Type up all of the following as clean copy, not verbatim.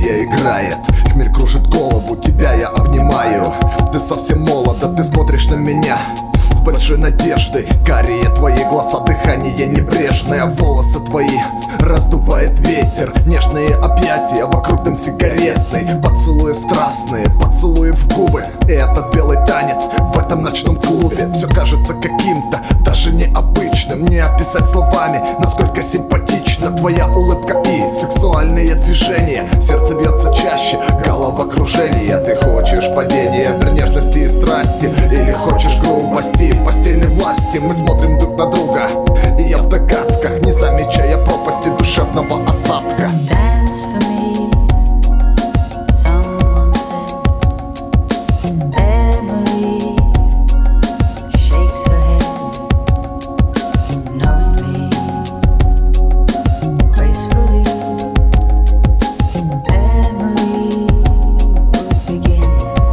мелодия играет, хмель кружит голову, тебя я обнимаю. Ты совсем молода, ты смотришь на меня с большой надеждой. Карие твои глаза, дыхание небрежное, волосы твои раздувает ветер. Нежные объятия вокруг дым сигаретный, поцелуи страстные, поцелуи в губы. И этот белый танец в этом ночном клубе все кажется каким-то даже необычным. Не описать словами, насколько симпатична твоя улыбка и сексуальные движения. Сердце бьется чаще, головокружение. Ты хочешь падения при нежности и страсти, или хочешь грубости в постельной власти? Мы смотрим друг на друга, и я в догадках, не замечая пропасти душевного осадка. Dance for me, someone said. Emily shakes her head, knowingly, gracefully. Emily will begin.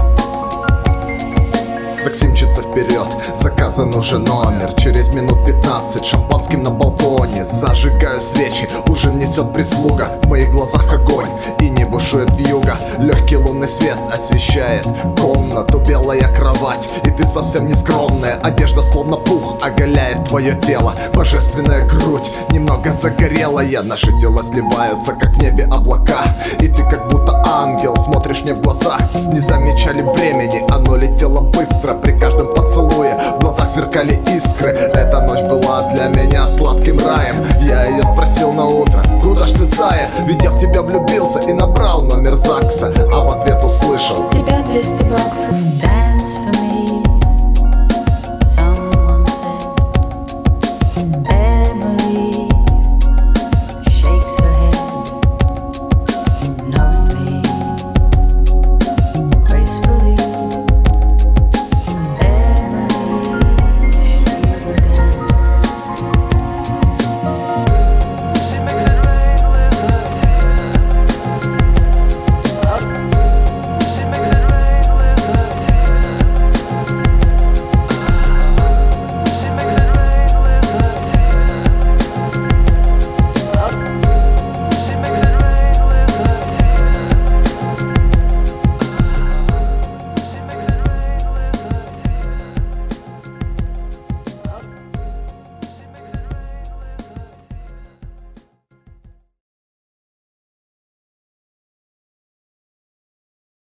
Такси мчится вперед, заказан уже номер. Через минут 15 шампанским на балконе. Зажигаю свечи, ужин несет прислуга. В моих глазах огонь и не бушует вьюга. Легкий лунный свет освещает комнату, белая кровать. И ты совсем не скромная, одежда словно пух оголяет твое тело. Божественная грудь, немного загорелая. Наши тела сливаются, как в небе облака. И ты как будто ангел, смотришь мне в глаза. Не замечали времени, оно летело быстро. При каждом поцелуе в глазах сверкали искры. Эта ночь была для меня сладким раем. Я ее спросил на утро: куда ж ты, зая? Ведь я в тебя влюбился и набрал номер ЗАГСа. А в ответ услышал: с тебя 200 баксов.